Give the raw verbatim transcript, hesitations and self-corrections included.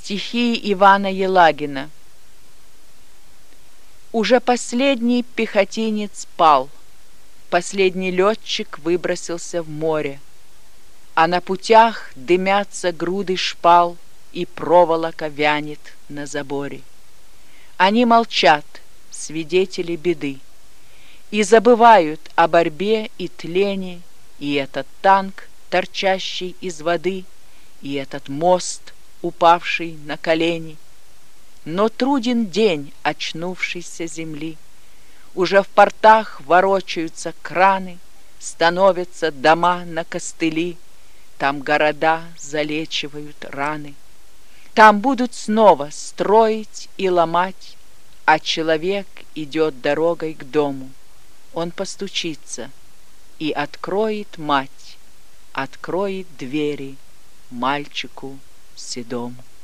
Стихи Ивана Елагина. Уже последний пехотинец пал, последний летчик выбросился в море, а на путях дымятся груды шпал, и проволока вянет на заборе. Они молчат, свидетели беды, и забывают о борьбе и тлении, и этот танк, торчащий из воды, и этот мост, упавший на колени. Но труден день очнувшейся земли. Уже в портах ворочаются краны, становятся дома на костыли, там города залечивают раны. Там будут снова строить и ломать, а человек идет дорогой к дому. Он постучится, и откроет мать, откроет двери мальчику седому.